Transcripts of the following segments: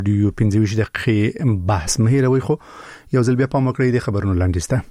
دیو 15 دقیقې بحث مهیروي خو یو ځل بیا په مکړې د خبرونو لاندسته.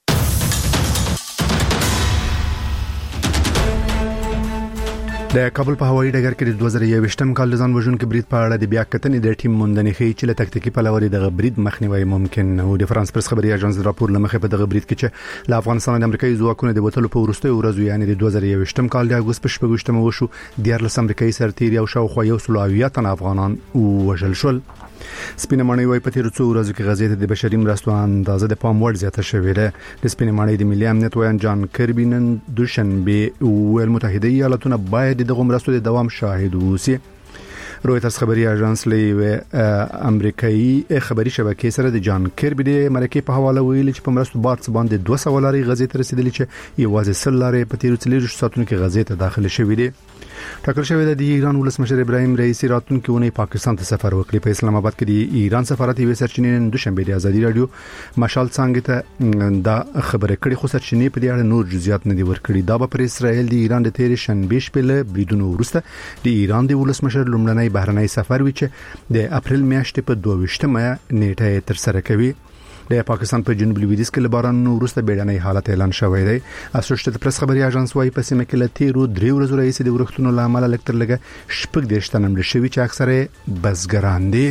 د کابل په هوایي ډګر کې د 2021م کال د ځان وژونکو برید په اړه د بیا کتنې د ټیم موندنې ښیي چې له تکتیکي پلوه د برید مخنیوي ممکن نه و. د فرانس پرس خبري اژانس راپور لمخه په دغه برید کې چې له افغانستان د امریکایي ځواکونو د وټلو په وروستیو ورځو یعنی د 2021م کال د اگست په 18 وشو د 14 امریکایي سرتیري او شاوخوا 170 تن افغانان وژل شول. سپینه ماڼۍ وای په تیر څو ورځو کې غزې ته د بشري مرستو اندازه د پام وړ زیاته شوې ده. د سپینه ماڼۍ د ملي امنیت وایي جان کربي نن دوشنبه ویل متحده ایالاتونه باید دغه مرستو د دوام شاهد ووسی. رويترز خبري اژانس له امریکایي خبري شبکې سره د جان کربي د مرکې په حواله ویل چې په مرستو بارڅ باندې 200 لاري غزې ته رسیدلې چې یوازې 100 لاري په تیر 30 ساعتونو کې غزې ته داخله شوې دي. ټاکل شوی د ایران ولسمشر ابراهیم رئیسی راتلونکي اونۍ پاکستان ته سفر وکړي. په اسلام آباد کې د ایران سفارت یو سرچینې نن دوشنبه د ازادي رادیو مشال څنګه ته دا خبره کړې خو سرچینې په دې اړه نور جزئیات نه دي ورکړي. دا به پر اسرائیل د ایران د تیر شنبه شپه له بریدونو وروسته د ایران د ولسمشر لومړنی بهرنی سفر وی چې د اپریل میاشتې په 22مه نیټه تر سره کوي. د پاکستان په جنوب لویدیځ کې باران وروسته بیړنی حالت اعلان شوی دی. اسوسییټډ پریس خبري اژانس وايي په سیمه کې له تیرو 3 ورځو راهیسې د ورښتونو لامل لکتر لګه شپږ د شتنم لشي چې اکثره بزګران دي.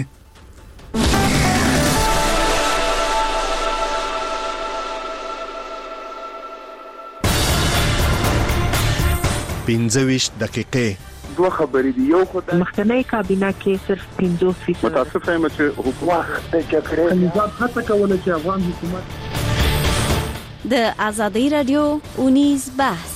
پنځويش دقیقې دوه خبرې دي. یو خدای مخکنی کابینه کې صرف 50% متاسف یم چې حکومت د جګړې نظام هڅه کوله چې افغان حکومت د ازادي رادیو اونیز بحث.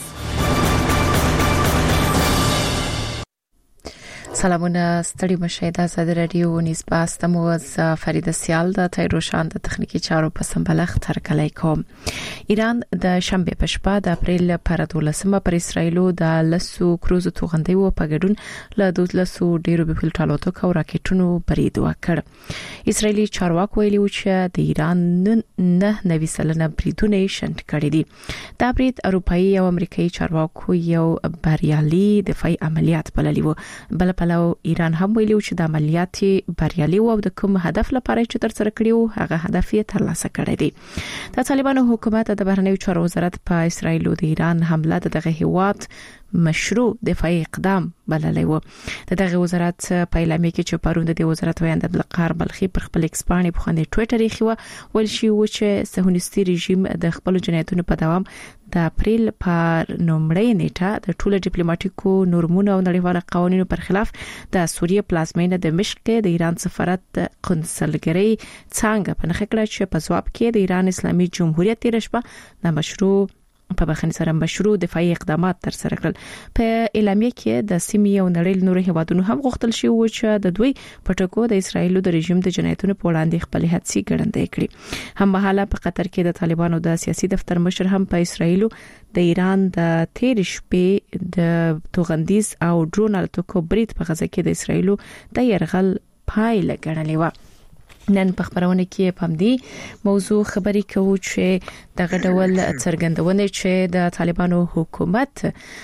سلامونه ستړي مشه د ازادي رادیو اونیز بحث تمو از فرید سیال د تایروشان د تخنیکی چارو په سمبلخ تر کلی کوم. ایران د شنبه په شپه د اپریل پر 12مه پر اسرایلو د لسو کروزو توغندۍ و په ګډون له 12 ډیرو بپل ټالوتو او راکټونو برید وکړ. اسرایلی چارواکي ویلي چې د ایران نه نوي سلنه بریدونه شنډ کړي دي. دا برید اروپאי او امریکایي چارواکو یو بریالي دفاعي عملیات بللی و. بل پلو ایران هم ویلي چې د عملیات بریالي و او د کوم هدف لپاره چې تر سره کړیو هغه هدف یې ترلاسه کړی دی. د طالبانو حکومت د بهرنیو چارو وزارت په اسرایل او د ایران حمله دغه هیواد مشروع دفاعي اقدام بللی و. دغه وزارت په اعلامیه کې چې پروند د وزارت ویاند عبدالقهار بلخي پر خپل ایکس باندې په خنده ټوئیټر یې خو ول شي و چې صهیونیستي رژیم د خپل جنایتونو په دوام د اپریل پر نومړی نیټه د ټولو ډیپلوماټیکو نورمونو او نړیوالو قوانینو پر خلاف د سوریه پلازمینه د مشق کې د ایران سفارت قنصلګری څنګه په نخښه کړه چې په ځواب کې د ایران اسلامي جمهوریت تیر شپه د مشروع په بخښنې سره مشروع دفاعي اقدامات تر سره کړل. په اعلامیه کې د سیمې او نړۍ نور هیوادونو هم غوښتل شي و چې د دوی پټکو د اسرایل د رژیم د جنایتونو په وړاندې خپل هڅې ګړندې کړي. هم مهاله په قطر کې د طالبانو د سیاسي دفتر مشر هم په اسرایل د ایران د تیر شپې د توغندیز او ډرون الوتکو برید په غزه کې د اسرایل د يرغل پایله ګڼلې و. نن په خبرونه کې په دې موضوع خبرې کوو چې دغه ډول څرګندونه چې د طالبانو حکومت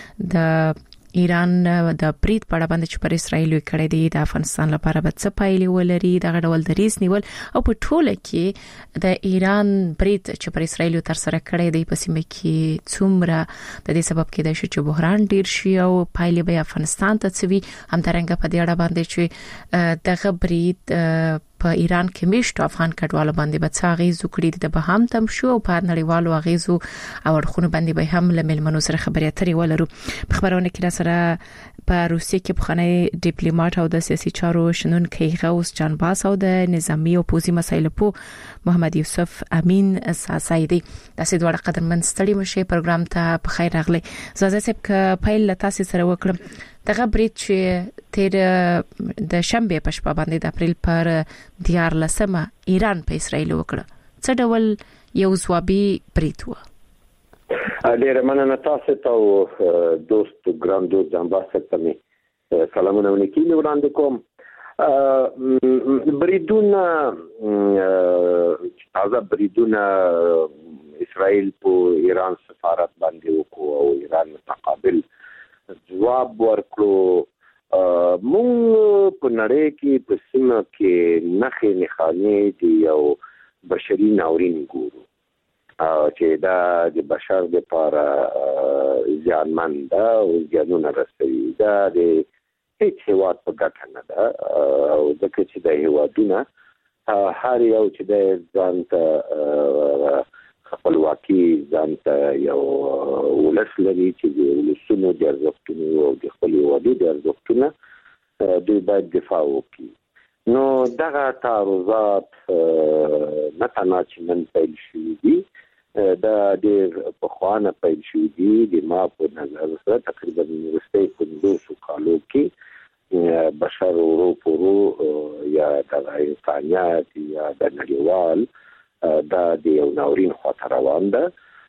د ایران د برید په اړه باندې چې پر اسرایل کړی دی د افغانستان لپاره به څه پایلې ولري. دغه ډول دریس نیول او په ټوله کې د ایران برید چې پر اسرایل تر سره کړی دی په سیمه کې څومره د دې سبب کېدای شي چې بحران ډیر شي او پایلې به افغانستان ته څوي. همدارنګه په دې اړه باندې چې دغه برید په ایران کې میشت افغان کډوالو باندې به څه غیز وکړي د به هم تم شو او په نړیوالو غیزو او ورخونه باندې به هم له ملمنو سره خبرې اترې ولرو. په خبرونه کې سره په روسیې کې بخنۍ ډیپلوماټ او د سیاسي چارو شنن کې غوث جان باس او د نظامی او پوزي مسایلو په محمد یوسف امین ساسایدي د سیدوړه قدرمن ستړي مشه پروګرام ته په خیر راغلی. زازه سب ک پایل تاسو سره وکړم. دغه برید چې تیر د شنبه په شپه باندې د اپریل پر 14مه ایران په اسرایل وکړه څه ډول یو ځوابي برید و؟ ډیره مننه تاسو ته دوست ګران دوست جنباسته تمي سلامونه ونکي وړاندې کوم. بریدونه تازه بریدونه اسرائیل په ایران سفارت باندې وکړو او ایران متقابل جواب ورکړو مونږ په نړۍ کې په سیمه کې نخې نښانې دي یو بشري ناورین ګورو چې دا د بشر لپاره زیانمن ده او زیانونه رسوي دا د هیڅ هیواد په ګټه نه ده او ځکه چې د هیوادونه هر یو چې د ځان ته خپلواکي ځان ته یو ولس لري چې د ولسونو د ارزښتونو او د خپل هیوادو د ارزښتونو دوی باید دفاع وکړي نو دغه تعرضات نه تنها چې نن پیل شوي دي دا ډېر پخوانه پیل شوي دي د ما په نظر سره تقریبا وروستۍ 15 کالو کې بشر ورو پورو یا د انسانیت یا د نړیوال دا د یو ناورین خواته روان ده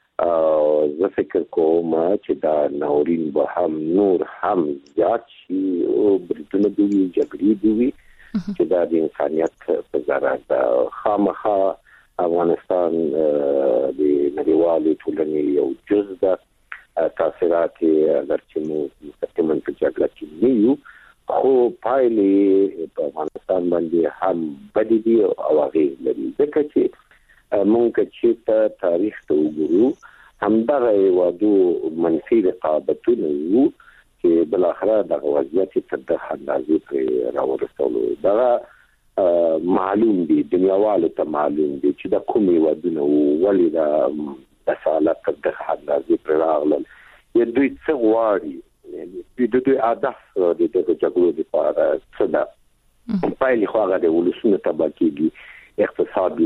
زه فکر کوم چې دا ناورین به هم نور هم زیات شي او بریدونه دوی جګړې دوی چې دا د انسانیت په ضرر ده خامخا افغانستان د نړیوالې ټولنې یو جز ده تاثیرات اگر چې موږ مستقیما په جګړه کې نه یو خو پایلې په افغانستان باندې هم بدې دي او اغېز لري ځکه چې مونږ چې ته تاریخ ته وګورو همدغه هیوادو منفي رقابتونه وو چې بالاخره دغه وضعیت ته د اندازې پرې راورسولو دغه معلوم دي دنیاوالو ته معلوم دي چې د کوم هیوادونه ولې د سالت ته د اندازې پرې راغلل یا دوی څه غواړي دوی هدف د جګړو لپاره څه ده پایلې خو هغه د ولسونو تباه کېږي اقتصاد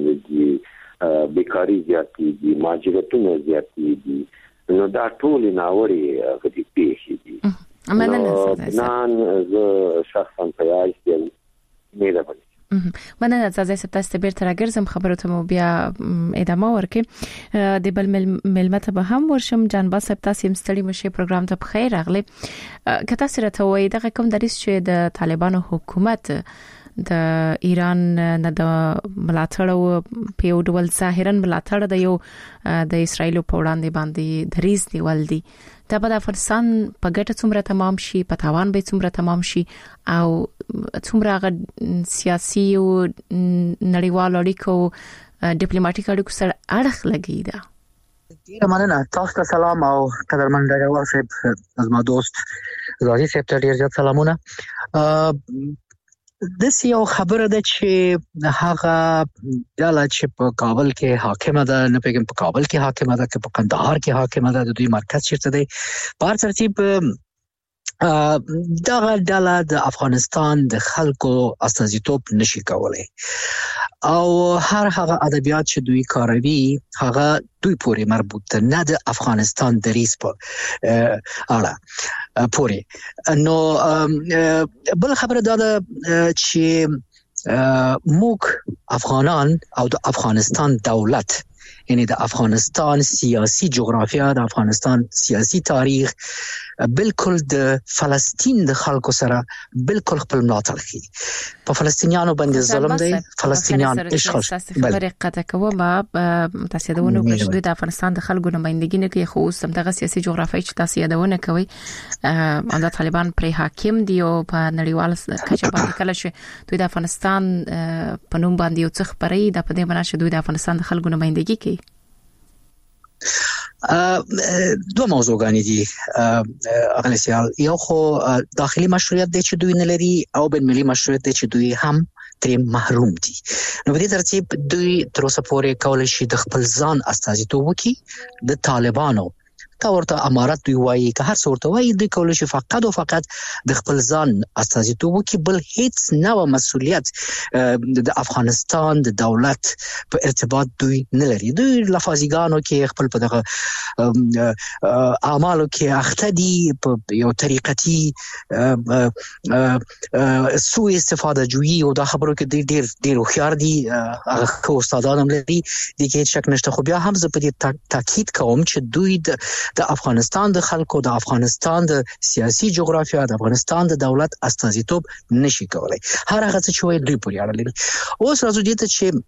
لمنځي بیکاری زیاتېږي مهاجرتونه زیاتېږي نو دا ټول ناوړه غدي پیښې دي نن زه شخصا پیاج دی نه ده مننه زازای ستاسو بیرته راګرځم خبرو ته مو بیا ادامه ورکې د بل ملمت به هم ورشم جان باسب تاسو هم ستړي مشه پروګرام ته بخیر راغلی کته سره ته وای دغه کوم دریس چې د طالبانو حکومت د ایران نه د ملاتړ او په یو ډول ظاهرا ملاتړ د یو د اسرایل په وړاندې باندې دریز دیول دي دا په افغانستان په ګټه څومره تمام شي په تاوان به څومره تمام شي او څومره غ سیاسي او نړیوال اړیکو ډیپلوماټیک اړیکو سره اړخ لګی دا ډیره مننه تاسو ته سلام او قدرمن ډګروال صاحب زما دوست غازی صاحب ته ډیر زیات سلامونه د سیو خبره ده چې هغه ډله چې په کابل کې حاکمه ده نه پیګم په کابل کې حاکمه ده چې په قندهار کې حاکمه ده د دوی مرکز چیرته دی په هر ترتیب دغه ډله د افغانستان د خلکو استازیتوب نشي کولای او هر هغه ادبیات چې دوی کاروي هغه دوی پورې مربوط نه د افغانستان د ریس په اړه پورې نو بل خبره ده چې موږ افغانان او د افغانستان دولت یعنی د افغانستان سیاسي جغرافیا د افغانستان سیاسي تاریخ بالکل د فلسطین د خلکو سره بالکل خپل ملاتړ کوي په فلسطینیانو باندې ظلم دی فلسطینیان اشغال خبره قطع کوم تاسو دونه کوم د افغانستان د خلکو نمائندګي نه کوي خو سم دغه سیاسي جغرافیایي چې تاسو یادونه کوي د طالبان پر حاکم دی او په نړیوال کچه باندې کله چې دوی د افغانستان په نوم باندې یو څه خبري د په دې باندې چې دوی د افغانستان د خلکو نمائندګي کوي دو موضوعګانې دي اغلسیال یو خو داخلي مشروعیت دی چې دوی نه لري او بین ملي مشروعیت دی چې دوی هم ترې محروم دي نو په دې ترتیب دوی تر اوسه پورې کولای شي د خپل ځان استازیتوب وکړي د طالبانو تا ورته امارات دوی وایي که هر څورته وایي دوی کولای شي فقط او فقط د خپل ځان استازیتوب وکړي بل هیڅ نوې مسؤلیت د افغانستان د دولت په ارتباط دوی نه لري دوی لفظیګانو کې خپل په دغه اعمالو کې اخته دي په یو طریقتي سوء استفاده جوړي او دا خبرو کې ډیر هوښیار دي هغه استادان هم لري د کې شک نشته خو بیا هم زه په دې تاکید کوم چې دوی د افغانستان د خلکو د افغانستان د سیاسي جغرافیا د افغانستان د دولت استازیتوب نشي کولای هر هغه څه چې وایي دوی پورې اړه لري اوس راځو دې ته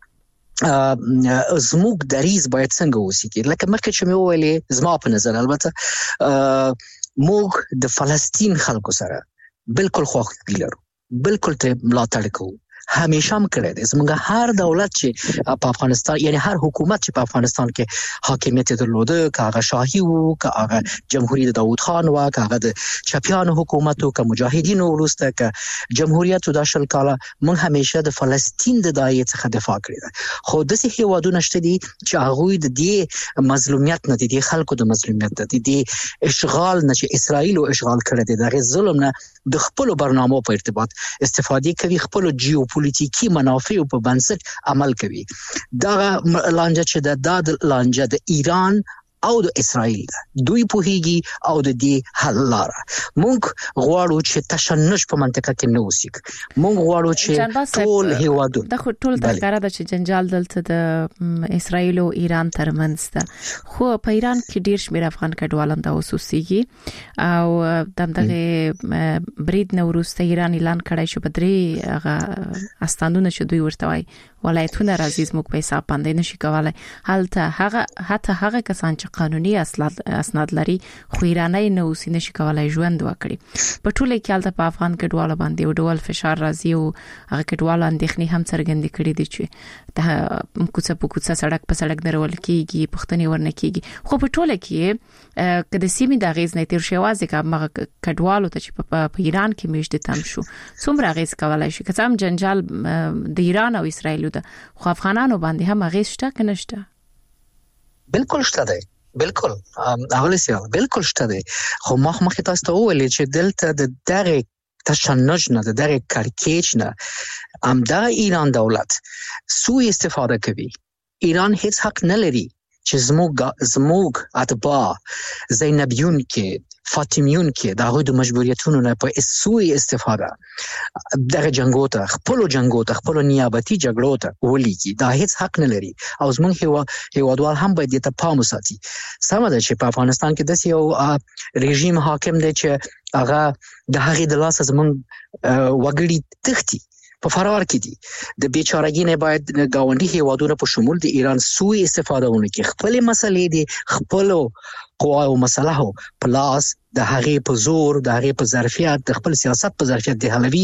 چې زموږ دریز باید څنګه وسیږي لکه مخکې چې مې وویلې زما په نظر البته موږ د فلسطین خلکو سره بالکل خوښ لرو، بالکل ته ملاتړ کوو، همیشه هم کړی دی. زموږ هر دولت چې په افغانستان، یعنی هر حکومت چې په افغانستان کې حاکمیت درلوده، که هغه شاهي وو، که هغه جمهوریت داوود خان وو، که هغه د چپیانو حکومت وو، که مجاهدینو وروسته که جمهوریت د 10 کاله، موږ همیشه د فلسطین د دایې څخه دفاع کړې ده. خو داسې هیوادونه شته دي چې هغه د دې مظلومیت نه دي، خلکو د مظلومیت نه دي، اشغال نه، چې اسرائیل او اشغال کړی دی، دغه ظلم نه د خپل برنامو په ارتباط استفاده کوي، خپل جیوپولیټیکي منافع په بنسټ عمل کوي. دا لانجه چې د لانجه د ایران او د اسرائیل ده، دوی پوهیږي او د دې حل لاره. موږ غواړو چې تشنج په منطقه کې نه اوسېږي، موږ غواړو چې ټول هیوادونه د ټول ترکاره د چې جنجال دلته د اسرائیل او ایران ترمنځ ده. خو په ایران کې ډیر شمیر افغان کډوالان د اوسوسيږي او دغه برید نو وروسته ایران اعلان کړی شو په درې هغه استاندونه چې دوی ورته وای ولایتونه راځي موږ په حساب باندې نشي کولای. حتی هغه کسان چې قانوني اسناد لري خو ایرانی نه اوسې نشي کولای ژوند وکړي. په ټوله کې حالت په افغان کډوالو باندې یو ډول فشار راځي او هغه کډوالو اندېښنې هم څرګندې کړې دي چې د کوڅه په کوڅه سړک په سړک درول کیږي، پښتني ورنه کیږي. خو په ټوله کې کله سیمې د غیز نه تیر شوازي کومه کډوالو ته چې په ایران کې میشته تم شو څومره غیز کولای شي که څم جنجال د ایران او اسرائیل خو افغانانو باندې هم غیز شته که نشته؟ بالکل شته دی، بالکل اول سیال بالکل شته دی. خو مخ تاسو ته وویل چې دلته د دغه تشنج نه، د دغه کړکېچ نه امدا ایران دولت سوء استفاده کوي. ایران هیڅ حق نه لري چې زموږ اتباع زینبیون کې، فاطمیون کې د هغوی د مجبوریتونو نه په سوء استفاده دغه جنگو ته، خپل نیابتي جګړو ته ولیکي. دا هیڅ حق نه لري او زموږ هیوادوال هم باید ته پام وساتي. سمه ده چې په افغانستان کې داسې یو رژیم حاکم دی چې هغه د هغې د لاسه زموږ وګړي تښتي په فرار کې دي. د بیچارهګۍ نه باید گاونډي هیوادونو په شمول د ایران سوء استفاده ونکړي. خپل مسلې دي، خپل قوا او مسلحو پلاس د هغې په زور، د هغې په ظرفیت، د خپل سیاست په ظرفیت د حلوي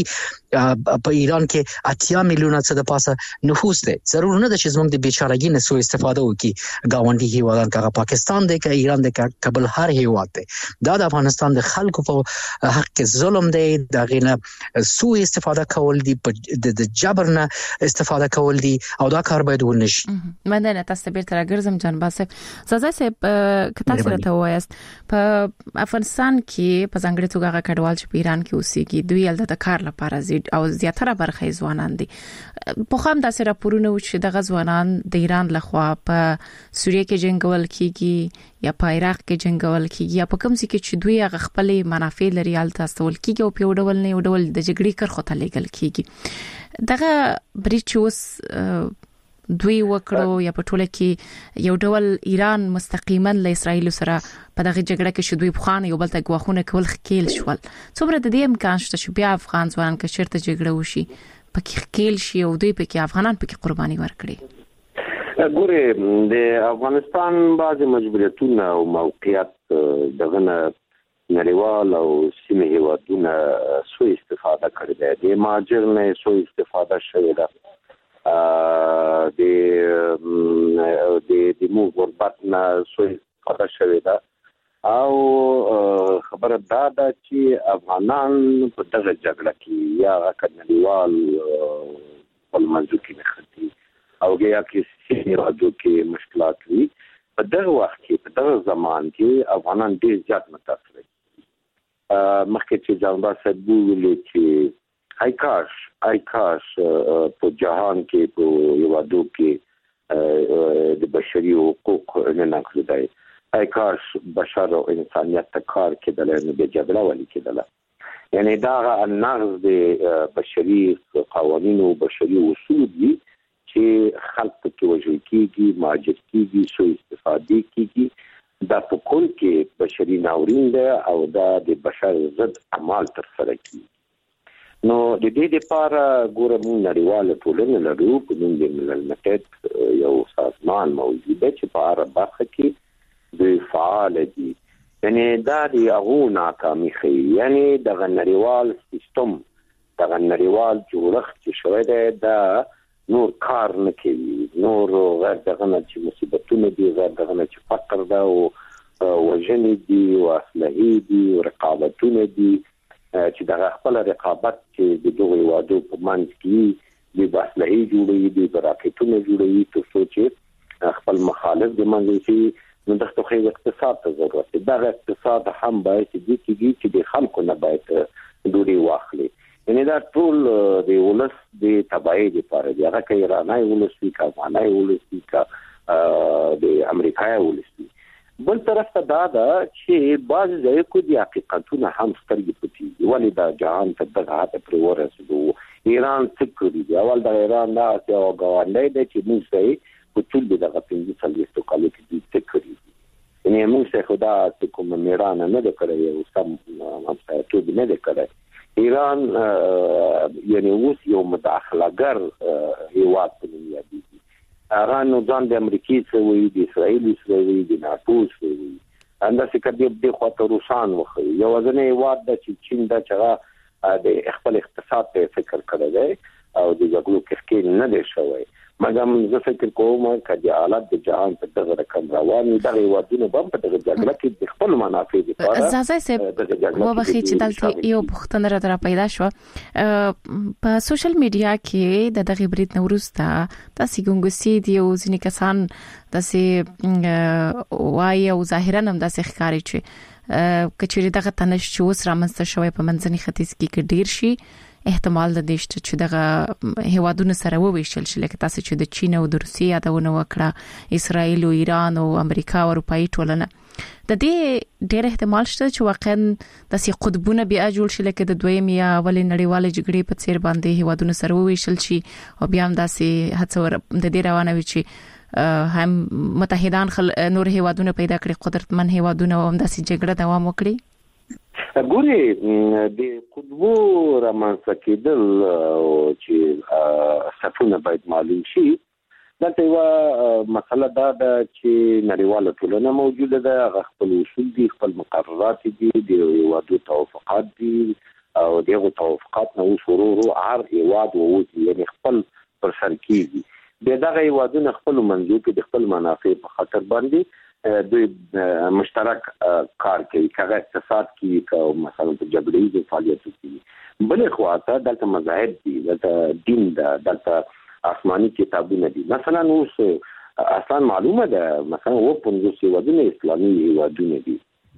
په ایران کې 80 میلیونه څه د پاسه نفوس دی. ضرور نه ده چې زموږ د بیچارهګۍ نه سوء استفاده وکړي گاونډي هیوادان، که پاکستان دی، که ایران دی، که بل هر هیواد دی. دا د افغانستان د خلکو په حق کې ظلم دی. د هغې نه سوء استفاده کول دي، د جبر نه استفاده کول دي او دا کار باید ونشي. مننه. تاسو بیرته راګرځم جنبا صاحب. زازا صاحب که تاسو راته وایاست په افغانستان کې په ځانګړي توګه هغه کډوال چې په ایران کې اوسېږي دوی هلته د کار لپاره ځي او زیاتره برخه ځوانان دي. په خام داسې راپورونه و چې دغه ځوانان د ایران لخوا په سوریه کې جنگول کیږي یا په عراق کې جنگول کیږي یا په کوم ځای کې چې دوی هغه خپل منافع لري هلته استول کیږي او په یو ډول نه یو ډول د جګړې کرخو ته لیږل کیږي. دغه بریچوس دوی وکړو یا په ټوله کې یو ډول ایران مستقیما له اسرائیل سره په دغه جګړه کې شو دوی بخانه یو بل ته غواخونه کول خکیل شول. څومره د دې امکان شته چې بیا افغان ځوان کې شرط جګړه وشي پکې خکیل شي او دوی پکې افغانان پکې قرباني ورکړي؟ ګوره د افغانستان بعض مجبوریتونه او موقعیت دغه نړیوال او سیمه هیوادونه سوء استفاده کړي دي. د مهاجر نه سوء استفاده شوې ده. د مو غربت نه سوء استفاده شوې ده او خبره دا ده چې افغانان په دغه جګړه کې یا نړیوال په منځو کې نښتي او یا کې سیمه کې مشکلات وي. په دغه وخت کې، په دغه زمان کې افغانان ډېر زیات متاثر دي. مخکې چې جانبا صاحب ویلي چې ای کاش په جهان کې په یوادو کې د بشري حقوق نه نقض دی. ای کاش بشر او انسانیت ته کار کېدل نه د جګړه ولې کېدل. یعنی دا نقض د بشري قوانینو او بشري اصول دي چې خلک کې وژل کېږي، مهاجر کېږي، سوء استفاده کېږي. دا په کل کې بشري ناورین دی او دا د بشر ضد اعمال ترسره کېږي. نو د دې لپاره ګوره موږ نړیواله ټولنه لرو، په نوم د ملل متحد یو سازمان موجود دی چې په هره برخه کې دوی فعال دي. یعنی دا دی هغه ناکامي خي یعنی د غنریوال سیستم د غنریوال جوړښت چې شوی دی دا نور کار نه کوي نور غیر دغه نه چې مصیبتونه دي غیر دغه نه چې فقر ده او وژنې دي او اصلاحي دي او رقابتونه دي چې دغه خپل رقابت چې د دوه وادو په منځ کې د اصلاحي جوړوي د راکټونو جوړوي ترڅو چې خپل مخالف د منځ کې نو د توخي اقتصاد ته ضرورت دی دا اقتصاد هم باید چې د خلکو نه باید دوی واخلي یعنی دا ټول د ولس د تبعی لپاره دی هغه کې ایرانای ولس وی کا افغانای ولس وی کا د امریکای ولس وی بل طرف ته دا چې بعض ځای کو دي حقیقتونه هم سترګې پټي ولې دا جهان ته دغه ته پر ورسېدو ایران څه کوي دی اول د ایران دا چې او غونډې د چې موږ سي په ټول دغه پنځه څلويستو کالو کې څه کوي یعنی موږ څه خدا چې کوم ایران نه د کړی او سم مصایته نه د کړی ایران یعنی اوس یو مداخلهګر هیواد په دنیا دی هغه نو ځان د امریکای سره وي د اسرائیل سره وي د ناتو سره وي انداسې کدی د خاطر روسان وخی یو ځنه هیواد د چین د چغه د خپل اقتصاد ته فکر کړی دی او د جګړو کې نه دی شوی مګر زه فکر کوم چې حالات د جهان په دغه رقم روان دي دغه وادونه په دغه جګړه کې د خپل منافع لپاره ځای سه وبخي چې دلته یو بوختنه را پیدا شو په سوشل میډیا کې د دغه برید نوروسته تاسو ګونګسي دی او ځینې کسان تاسو وایي او ظاهرا هم تاسو ښکاری چې کچېری دغه تنش چې اوس رامنځته شوی په منځني ختیځ کې ډیر شي احتمال د دې چې دغه هیوادونو سره وویشل شي لکه تاسو چې د چین او د روسیې یادونه وکړه اسرائیل او ایران او امریکا او اروپאי ټولنه د دې ډېر احتمال شته چې واقعا د سي قطبونه بیا جوړ شي لکه د دویم یا اولې نړیوالې جګړې په څیر باندې هیوادونو سره وویشل شي او بیا هم داسې هڅه د دې روانه وي چې هم متحدان نور هیوادونه پیدا کړي قدرتمن هیوادونه هم داسې جګړه دوام وکړي ګوري د قطبو رامنځته کېدل چې صفونه باید معلوم شي دلته یو مسله دا ده چې نړیواله ټولنه موجوده ده هغه خپل اصول دي خپل مقررات دي د هیوادو توافقات دي او دغه توافقات نو شروع هر هیواد ووځي یعنی خپل پر سر کیږي دغه هیوادونه خپل منځو کې د خپل منافع په خاطر باندې دوی مشترک کار کوي کله اقتصاد کې او مثلا په جګړې فعالیت کوي بل خواته دلته مذاهب دي دلته دین دلته آسماني کتابونه دي مثلا اوس اصلا معلومه ده مثلا و 15 هیوادونه اسلامي هیوادونه دي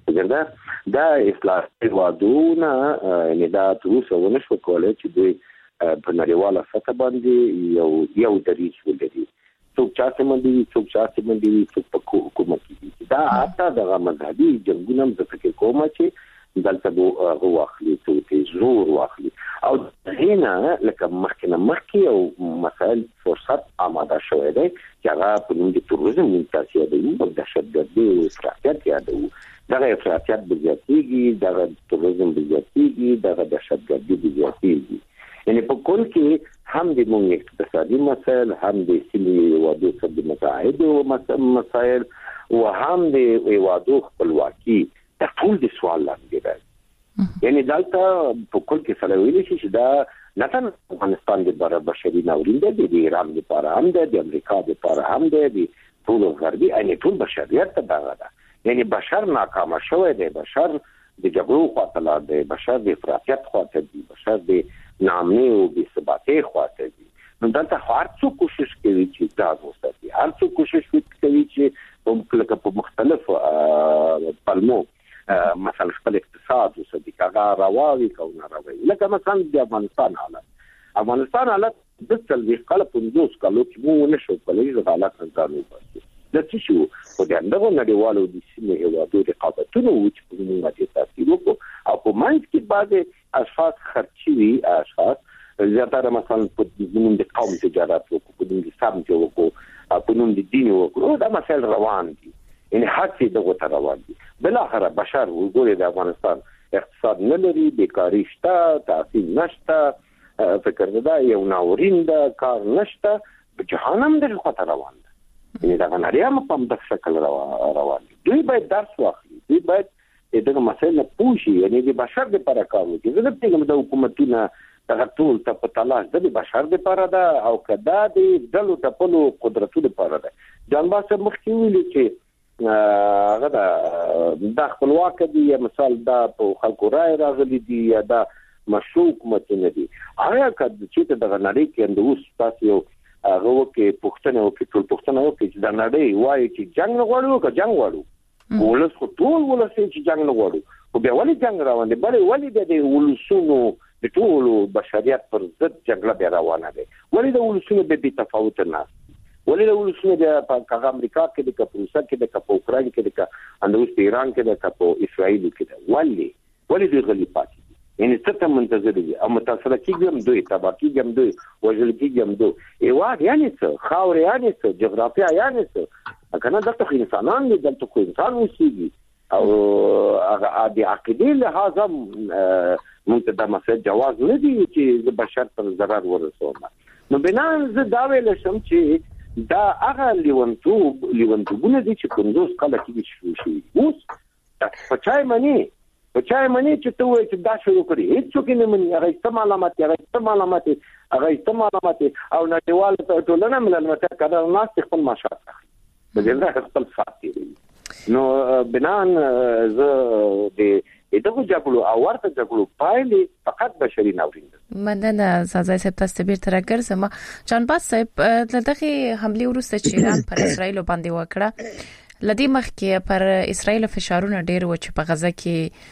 څنګه دا اسلامي هیوادونه یعنی دا تاسو ونشو کولای چې دوی په نړیواله سطح باندې یو دریځ ولري څوک چاته باندې څوک په حکومت کې دا حتی د مذهبي جنګونو د فکر کوم چې دلته هو واخلي ته زور واخلي او هینا لکه مخکې او مسائل فرصت آماده شوی دی چې هغه په نوم د تروریزم منتاسیه دی او د دهشتګردي او افراطیت یادو دغه افراطیت بزیاتیږي دغه تروریزم بزیاتیږي دغه دهشتګردي بزیاتیږي یعنی په کول کې هم د موږ اقتصادي مسائل هم د سیمې وادو سره د متعهد او مسائل او هم د وادو خپلواکي د ټول د سوال لاندې دی یعنی دلته په کول کې سره ویل شي چې دا نه تنه افغانستان د بشري ناورین دی د ایران لپاره هم دی د امریکا لپاره هم دی د ټول غربي یعنی ټول بشریت ته دا ده یعنی بشر ناکام شوی دی بشر د جګړو خاطر دی بشر د افراطیت خاطر دی بشر د نامنه او بې ثباتۍ خاطر دي نو دلته هر څوک کوشش کوي چې دا وساتي هر څوک کوشش کوي چې په مختلفو پلمو مثلا خپل اقتصاد وساتي هغه راوي کو نه راوي لکه مثلا د افغانستان حالت د څلوي کال 15 کالو کې مو نشو کولای د حالات ځانو باسي د څه شو په دغه نړیوالو د سیمې هیوادو رقابتونو چې په موږ باندې تاثیر وکړ او په منځ کې بعض اشخاص خرچوي اشخاص زیاتره مثلا په نوم د قوم تجارت وکړو په نوم د سم جوړو په نوم د دین وکړو دا مسائل روان دي یعنی هڅې دغه تر روان دي بل اخر بشر وګوري د افغانستان اقتصاد نه لري بیکاری شته تعصیب نشته فکر دا یو ناورین دا کار نشته په جهنم دغه خطر روان دي یعنی دا غنړیا په دغه شکل روان دي دوی باید درس واخلي دوی باید دغه مسایل نه پوښي یعنی د بشر د لپاره کار وکړي زه پیغام د حکومتونو دغه ټول ته په تلاش د بشر د لپاره ده او کدا د دلو ټپلو قدرتونو لپاره ده جانباس مخکې ویلي چې هغه د خپلواک دي مثال دا په خلکو رائے راغلي دي یا دا مشروع متن دي آیا کله چې دغه نړۍ کې اندوس تاسو یو هغه کې پښتنه او ټول پښتنه او چې د نړۍ وایي چې جنگ نه غواړو که جنگ غواړو ولس خو ټول ولس چې جنگ نه غواړو او بیا ولې جنگ روان دي بلې ولې د ولسونو د ټول بشریت پر ضد جګړه بیا روانه ده ولې د ولسونو به تفاوت نه ولې د ولسونو د امریکا کې د روسیا کې د اوکران کې د اندوس ایران کې د اسرائیل کې د ولې د غلی پاتې یعنی څه منتظر دي او متاثر کیږم دوی تباکی کیږم دوی وجل کیږم دوی ایواد یعنی څه خاور یعنی څه جغرافیا یعنی څه کنه دلته انسانان دي دلته کوم انسان وسیږي او هغه د عقیدې له هاذم مونږ ته مسله جواز نه دی چې د بشر پر ضرر ورسوم نو بنا زه دا ویل شم چې دا هغه لیونتوبونه دي چې کوم دوس کله کې شروع شي اوس پچای منی چې ته وایې چې دا شروع کړی هیڅ څوک نه مني هغه استعمالات او نړیوال ټولنه ملل متحده ناس خپل ماشات د دې خپل ساتي نو بنان ز د دغه جګړو او ورته جګړو پایلې فقط بشري ناورین مننه سازای صاحب تاسو به تر ګرځم جانباز صاحب دغه حمله ورسته چې ایران پر اسرائیل باندې وکړه لدی مخ کې پر اسرائیل فشارونه ډیر و چې په غزه کې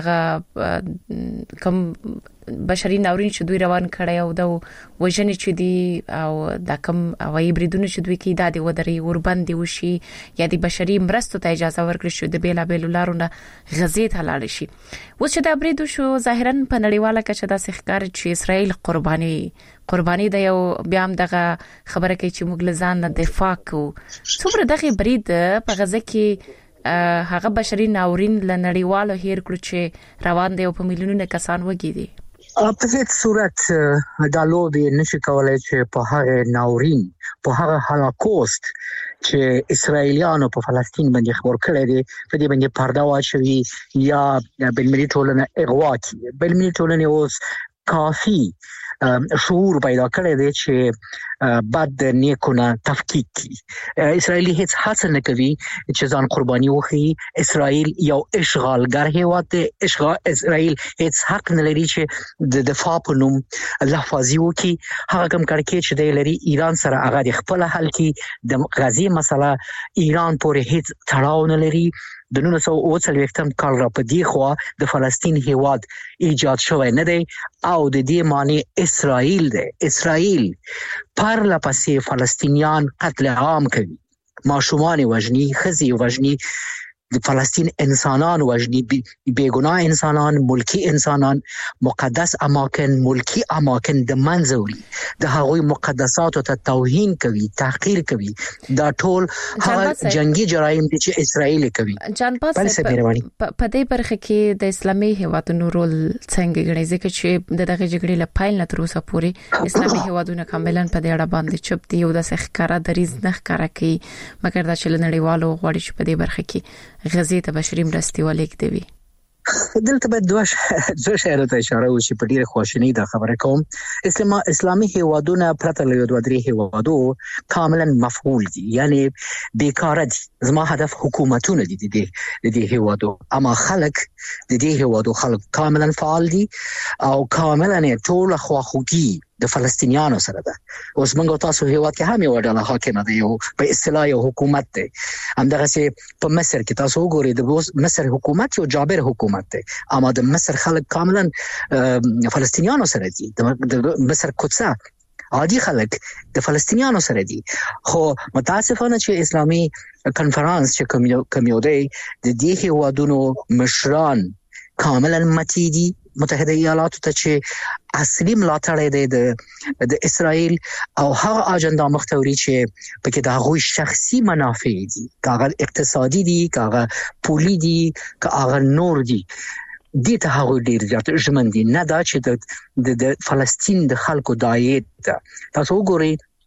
دغه کوم بشري ناورین چې دوی روان کړي او د وژنې چې دی او د کوم هوایي بریدونو چې دوی کې د ودرې وربندې وشي یا د بشري مرستو ته اجازه ورکړي شو د بیلابل لارونه غزې ته لاړ شي و چې د بریدو شو ظاهرا په نړیواله کچه د ښکار چې اسرائیل قرباني د یو بیا هم دغه خبره کوي چې موږ لزان دفاع کوو څومره دغه برید په غزه کې هغه بشري ناورین لنړیوالو هیر کړو چې روان دی او په میلیونونو کسان وګړي دي په هیڅ صورت د لوبي نشي کولای چې په هغه ناورین په هغه هولوکوست چې اسرائیلیانو په فلسطین باندې خبر کړی دی په دې باندې پرده واچوي یا بلملي ټولنه اغوا کوي بلملي ټولنه اوس کافي شعور پیدا کړی دی چې بعد نیکونه تفکیک کی اسرائیلی هیڅ هڅه نه کوي چې ځان قرباني وکړي اسرائیل یو اشغالګر هیواد دی اسرائیل هیڅ حق نه لري چې د دفاع په نوم لفظي وکړي هغه کوم کار کوي چې د لري ایران سره هغه د خپل حل کې د غزي مسله ایران پورې هیڅ تړاو نه لري د 1940 کال را په دی خو د فلسطین هیواد ایجاد شوی نه دی او د دې معنی اسرائیل دی اسرائیل پر لپسې فلسطینیان قتل عام کوي ماشومان وژني خزي وژني د فلسطین انسانان وژني بیگناه انسانان ملکی انسانان مقدس اماکن ملکی اماکن د منځوري د هغوی مقدسات ته توهین کوي تحقیر کوي دا ټول هغه جنگي جرایم دي چې اسرائیل کوي جانباز په دې برخه کې د اسلامي هیوادونو رول څنګه غړي ځکه چې دغه جګړې له پایل نه تر اوسه پورې اسلامي هیوادونو کاملاً په دې اړه باندې چپ دي او د ښکارا دریز نه ښکارا کوي مګر دا چې نړیوالو غوړي چې په دې برخه کې غزې ته بشري مرستې ولیکدوي دلته به دوه شعرات اشاره وشي په ډیره خوشنۍ د خبره کوم اسلامي هیوادونه پرته له دوه درې هیوادو کاملا مفعول دي یعنی بیکاره دي زما هدف حکومتونه دي د دې هیوادو اما خلک د دې هیوادو خلک کاملا فعال دي او کاملا ټول خواخوږي د فلسطینیانو سره ده اوس موږ تاسو هیواد کې هم یو ډول حاکم دی یو په اصطلاح یو حکومت دی همدغه سي په مصر کې تاسو وګورئ د مصر حکومت یو جابر حکومت دی اما د مصر خلک کاملا فلسطینیانو سره دي د مصر قدس عادي خلک د فلسطینیانو سره دي خو متاسفانه چې اسلامي کنفرانس چې کوم یو دی د دې هیوادونو مشران کاملا متیدي متحده ایالاتو ته چې اصلي ملاتړ دی د اسرائیل او هغه اجنډا مختوري چې پکې د هغوی شخصي منافع دي کاغه اقتصادي دي کاغه پولی دي کاغه نور دي دي ته هغه ډیر زیات ژمن دي نه دا چې د فلسطین د خلکو دایت تاسو وګورئ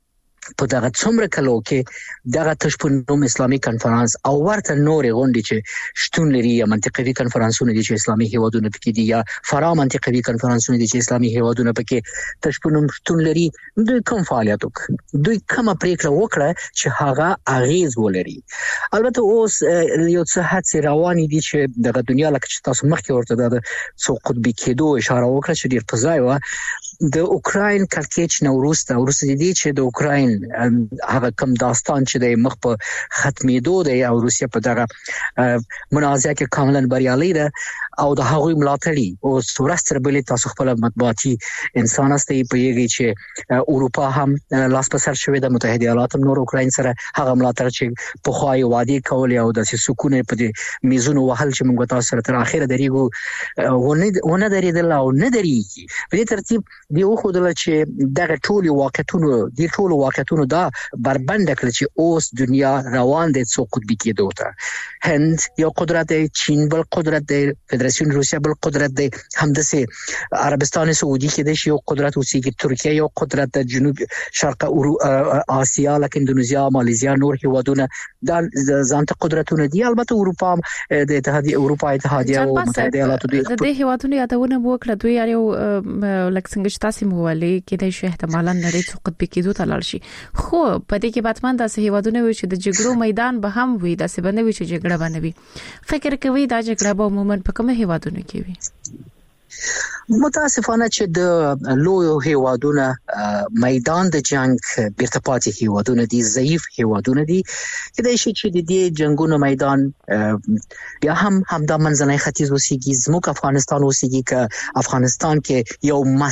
په دغه څومره کلو کې دغه تشپنوم اسلامي کنفرانس او ورته نورې غونډې چې شتون لري یا منطقوي کنفرانسونه دي چې اسلامي هیوادونه پکې دي یا فرا منطقوي کنفرانسونه دي چې اسلامي هیوادونه پکې تشپنوم شتون لري دوی کوم فعالیت وکړي دوی کومه پریکړه وکړه چې هغه اغیز ولري البته اوس یو څه هڅې روانې دي چې دغه دنیا لکه چې تاسو مخکې ورته د څو قطبي کېدو اشاره وکړه چې ډیر فضای و د اوکراین کړکېچ نو وروسته دي چې د اوکراین هغه کوم داستان چې د مخ په ختمېدو دی او روسیا په دغه منازعه کې کاملا بریالي ده او د هغوی ملاتړي او ستورستر بلې تاسو خپل مطبوعاتي انسان استي په یږي چې اروپا هم لاس په سر شوې د متحده ایالات نور اوکراین سره هغه ملاتړ چې په خوای وادي کول او د سکونه په دې میزونو وهل چې موږ تاسو سره تر اخره درېګو ونه درېدل او نه درېږي په دې ترتیب دی خو دل چې دغه ټول واقعیتونو دا بربند کړ چې اوس دنیا روان دي څو قطبي کېدو ته هند یو قدرت دی چین بل قدرت دی فدراسیون روسیا بل قدرت دی همداسې عربستان سعودي کې د یو قدرت اوسېږي ترکیه یو قدرت د جنوب شرق آسیا لکه اندونیزیا ماليزیا نور هیوادونه دا ځانته قدرتونه دي البته اروپا د اروپا اتحادیه او متحده ایالاتو د دې هیوادونو یادونه وکړه دوی یو لکه څنګه چې تاسو مولي کې د شي احتمالاً نړۍ څو قطبي کېدو ته لاړ شي خو په دې کې باتمن د هیوادونو وي چې د جګړو میدان به هم وي د سبنه وي چې جګړه باندې فکر کوي دا جګړه به عموما په کومه هیوادونو کې وي متاسفانه چې د لوی هیوادونو میدان د جنگ بیرته پاتې هیوادونه دي ضعیف هیوادونه دي کله چې د دې جنگونو میدان بیا هم همدا منځنۍ ختیځ اوسېږي زموږ افغانستان اوسېږي ک افغانستان کې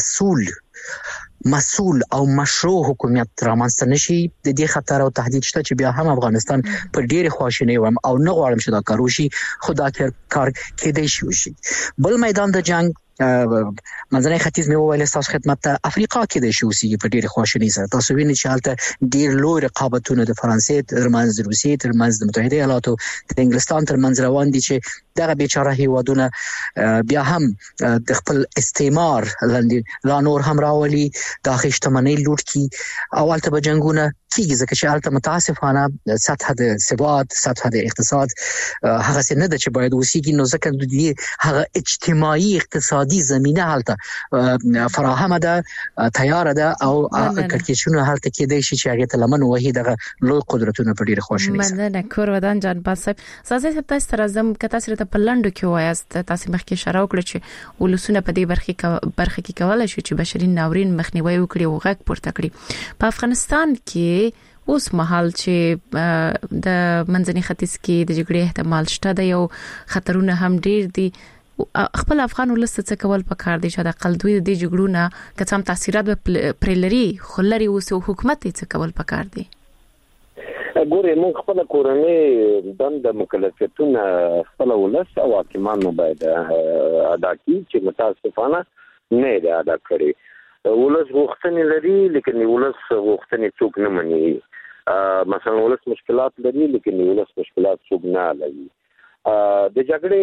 یو مسؤل او مشروع حکومت رامنځته نشي د دې خطر او تهدید شته چې بیا هم افغانستان په ډېر خواشینی وم او نه غواړم چې دا کار وشي خدا کار کېدای شي وشي بل میدان د جنگ منځنۍ ختیځ مې وویل تاسو خدمت ته افریقا کې د شوسي په ډېر خواشینی سره تاسو وینئ چې حالت ډېر لوی رقابتونه د فرانسې ترمنځ د روسیې ترمنځ د متحده ایالاتو د انګلستان ترمنځ روان دي چې دغه بیچاره هیوادونه بیا هم د خپل استعمار لا نور هم راولي د خښتمنۍ لوټ کی اول ته جنگونه کیږي ځکه چې حالت متاسفانه سطح د ثبات سطح د اقتصاد هغه څه نه د چې باید وسیږي نو ځکه د دې هغه اجتماعي اقتصادي زمينه حالت فراهمه ده تیار ده او کړکېچونه حالت کې د شي چې هغه ته لمن وهي دغه لوی قدرتونه په ډیره خوشاله مننه کور ودان جان باسب سازه تاسو تر زم کته سره په لندو کې وایست تاسو مخکې اشاره وکړه چې ولسونه په دې برخه کې کولای شي چې بشري ناورین مخنیوي وکړي او غږ پورته کړي په افغانستان کې اوس مهال چې د منځني ختیځ کې د جګړې احتمال شته د یو خطرونه هم ډیر دي خپل افغان ولست څه کول پکار دي چې د قلدوی د جګړو نه کڅم تاثیرات پر لري خلري اوس حکومت څه کول پکار دي ګوره موږ خپل کورنۍ د مکلفیتونه خپل ولست او حکومت باید ادا کړي چې متاسفانه نه دی ادا کړی ولست غوښتنې لري لیکن ولست غوښتنې څوک نه مني مثلا ولست مشکلات لري لیکن ولست مشکلات څوک نه لري د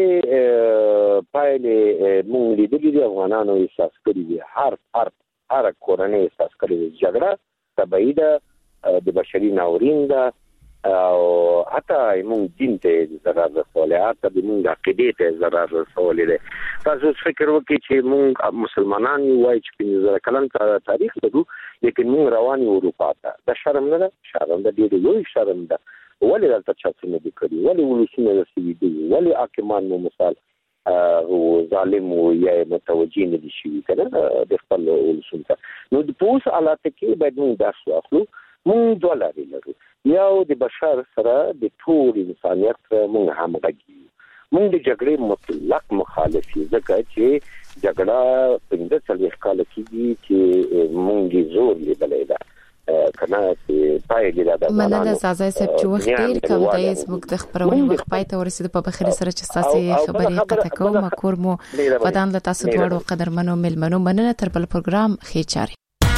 جګړې پایلې موږ لیدلې دي افغانانو احساس کړی دي هر کورنۍ احساس کړی دي جګړه تبعید د بشري ناورین ده او حتی موږ دین ته ضرر رسولي حتی موږ عقیدې ته ضرر رسولي دي تاسو فکر وکړئ چې موږ مسلمانان یو وایي چې 15 کلن تاریخ لرو لیکن موږ روان یو اروپا ته د شرم نه شرم د ډېر لوی شرم ده ولې دلته چا څه نه کړی ولې ولسونه رسېدي دي ولې حاکمان مو مثال او ظالم او یا متوجي نه دي شي کنه د خپل ولسونه نو د پوس حالات کې باید موږ درس واخلو موږ دولاري لرو یو د بشر سره د ټول انسانيت موږ همغږي موږ د جګړې مطلق مخالف یو ځکه چې جګړه 15 کال کېږي چې موږ زور لیدلې ده کنه چې پایګی دا مننه سازای صاحب چې وخت ډیر کم دی زموږ د خبرونې وخت پای ته ورسید په بخیر سره چې تاسو خبرې قطع کوم کور مو ودان له تاسو دوړو قدرمنو ملمنو مننه تر بل پروګرام خېچاري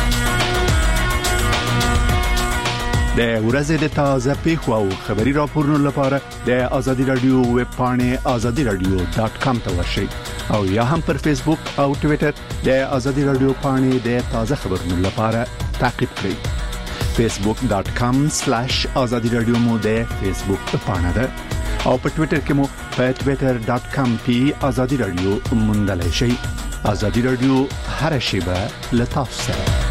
د ورځې د تازه پیښو او خبري راپورونو لپاره د ازادي رادیو ویب پاڼه azadiradio.com ته ورشئ او یا هم پر فیسبوک او ټوئیټر د ازادي رادیو پاڼه د تازه خبرونو لپاره تعقیب کړئ facebook.com/azadi radio مو د فیسبوک پاڼه ده او په ټوئیټر کې مو په twitter.com/azadi radio موندلای شئ. azadi radio هر شیبه لتاسو سره.